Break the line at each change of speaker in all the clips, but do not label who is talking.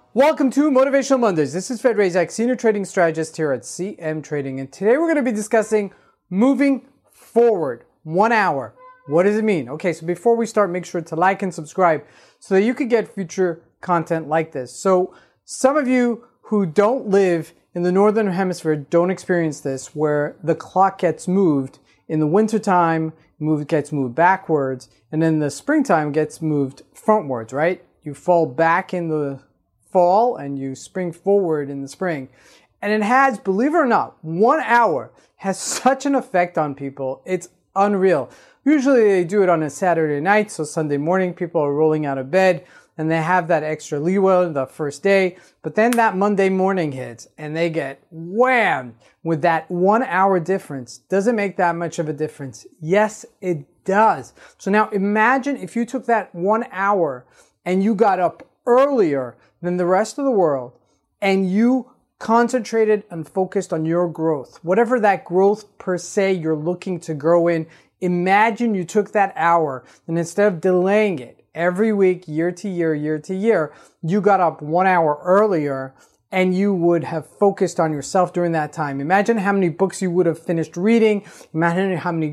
Welcome to Motivational Mondays. This is Fed Razak, Senior Trading Strategist here at CM Trading. And today we're going to be discussing moving forward 1 hour. What does it mean? Okay, so before we start, make sure to like and subscribe so that you can get future content like this. So some of you who don't live in the Northern Hemisphere don't experience this, where the clock gets moved in the wintertime, gets moved backwards, and then the springtime gets moved frontwards, right? You fall back in the fall and you spring forward in the spring. And it has, believe it or not, 1 hour has such an effect on people. It's unreal. Usually they do it on a Saturday night, so Sunday morning people are rolling out of bed and they have that extra leeway the first day. But then that Monday morning hits and they get whammed with that 1 hour difference. Does it make that much of a difference? Yes, it does. So now imagine if you took that 1 hour and you got up earlier than the rest of the world and you concentrated and focused on your growth. Whatever that growth per se you're looking to grow in, imagine you took that hour and instead of delaying it every week, year to year, you got up 1 hour earlier and you would have focused on yourself during that time. Imagine how many books you would have finished reading. Imagine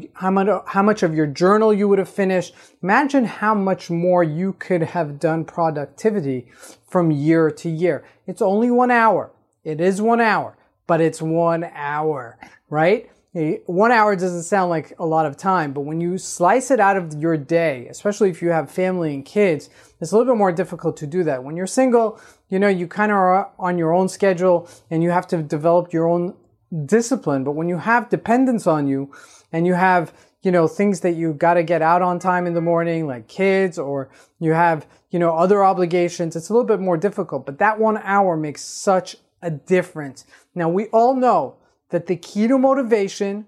how much of your journal you would have finished. Imagine how much more you could have done productivity from year to year. It's only 1 hour. It is 1 hour, but it's 1 hour, right? 1 hour doesn't sound like a lot of time, but when you slice it out of your day, especially if you have family and kids, it's a little bit more difficult to do that. When you're single, you kind of are on your own schedule and you have to develop your own discipline. But when you have dependence on you and you have, things that you got to get out on time in the morning, like kids, or you have, other obligations, it's a little bit more difficult. But that 1 hour makes such a difference. Now, we all know that the key to motivation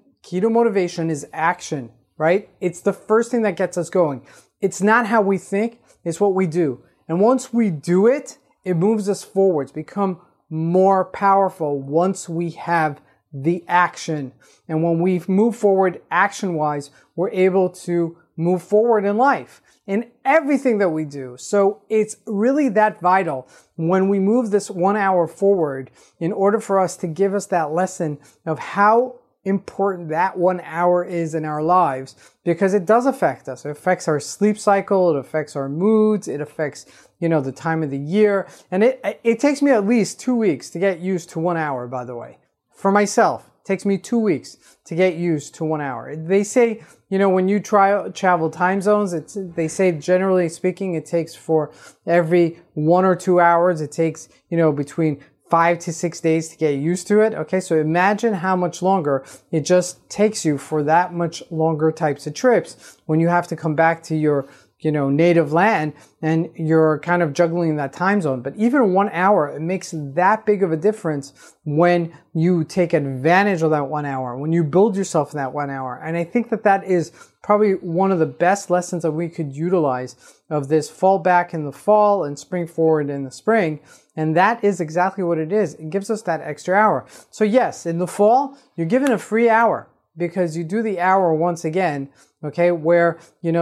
is action, right? It's the first thing that gets us going. It's not how we think, it's what we do. And once we do it, it moves us forwards, become more powerful once we have the action. And when we move forward action-wise, we're able to move forward in life, in everything that we do. So it's really that vital when we move this 1 hour forward in order for us to give us that lesson of how important that 1 hour is in our lives, because it does affect us. It affects our sleep cycle. It affects our moods. It affects, the time of the year. And it takes me at least 2 weeks to get used to 1 hour, by the way. For myself, it takes me 2 weeks to get used to 1 hour. They say, when you travel time zones, they say generally speaking, it takes for every 1 or 2 hours, it takes, between 5 to 6 days to get used to it. Okay, so imagine how much longer it just takes you for that much longer types of trips when you have to come back to your native land and you're kind of juggling that time zone. But even 1 hour, it makes that big of a difference when you take advantage of that 1 hour, when you build yourself in that 1 hour. And I think that is probably one of the best lessons that we could utilize of this fall back in the fall and spring forward in the spring. And that is exactly what it is. It gives us that extra hour. So yes, in the fall, you're given a free hour because you do the hour once again, okay, where,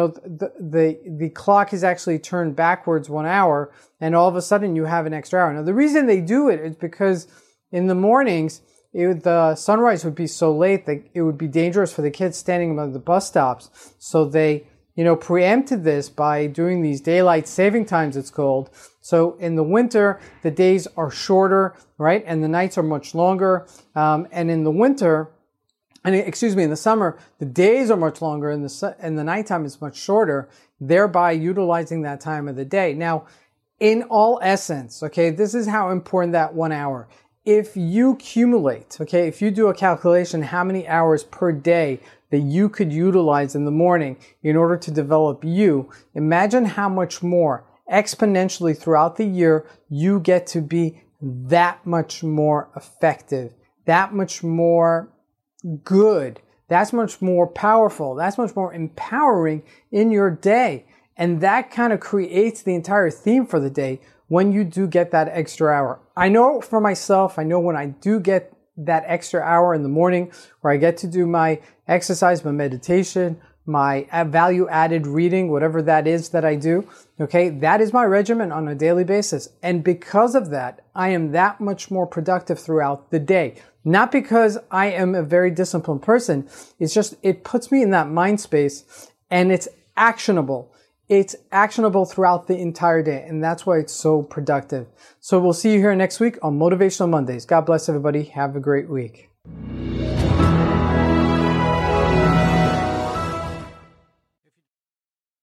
the clock is actually turned backwards 1 hour and all of a sudden you have an extra hour. Now, the reason they do it is because in the mornings, the sunrise would be so late that it would be dangerous for the kids standing by the bus stops. So they, preempted this by doing these daylight saving times, it's called. So in the winter, the days are shorter, right? And the nights are much longer. And in the winter, in the summer, the days are much longer and the nighttime is much shorter, thereby utilizing that time of the day. Now, in all essence, okay, this is how important that 1 hour. If you accumulate, okay, if you do a calculation, how many hours per day that you could utilize in the morning in order to develop you, imagine how much more exponentially throughout the year you get to be that much more effective, that much more good, that's much more powerful, that's much more empowering in your day. And that kind of creates the entire theme for the day when you do get that extra hour. I know for myself, I know when I do get that extra hour in the morning where I get to do my exercise, my meditation, my value added reading, whatever that is that I do. Okay, that is my regimen on a daily basis. And because of that, I am that much more productive throughout the day. Not because I am a very disciplined person. It's just, it puts me in that mind space and it's actionable. It's actionable throughout the entire day. And that's why it's so productive. So we'll see you here next week on Motivational Mondays. God bless everybody. Have a great week.